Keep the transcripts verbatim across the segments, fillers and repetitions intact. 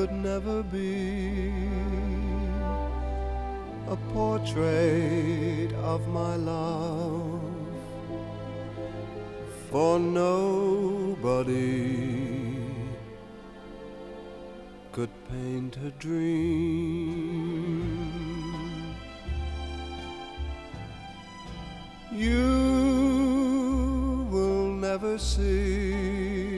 could never be a portrait of my love, for nobody could paint a dream. You will never see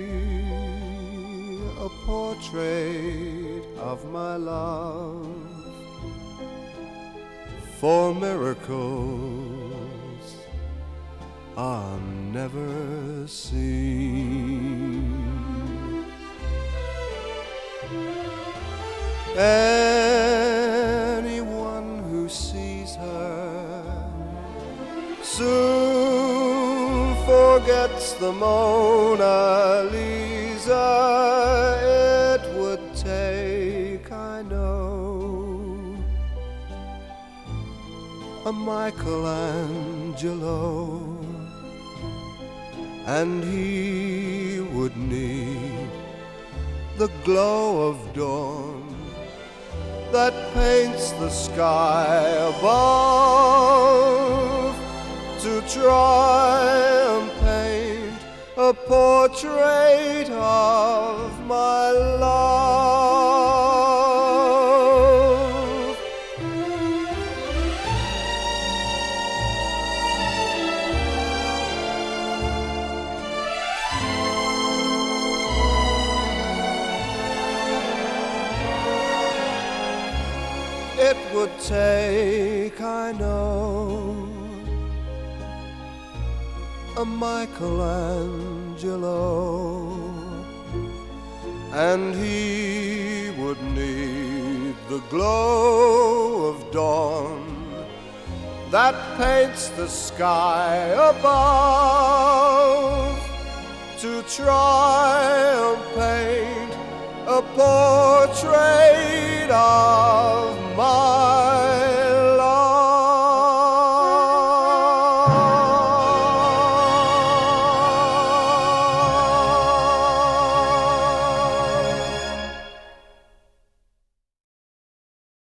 a portrait of my love, for miracles are never seen. Anyone who sees her soon forgets the Mona Lisa. It would take, I know, a Michelangelo, and he would need the glow of dawn that paints the sky above, to try and paint a portrait of my love. It would take, I know, a Michelangelo, and he would need the glow of dawn that paints the sky above, to try and paint a portrait of my